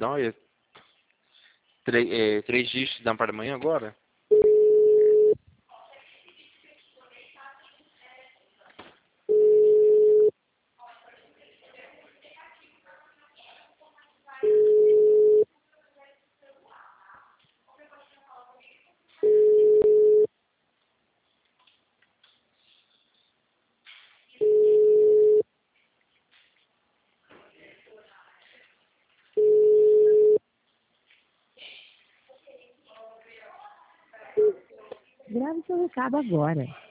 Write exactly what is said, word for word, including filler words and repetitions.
Não, é, três, é, três dígitos da parte da manhã agora? Grave seu recado agora.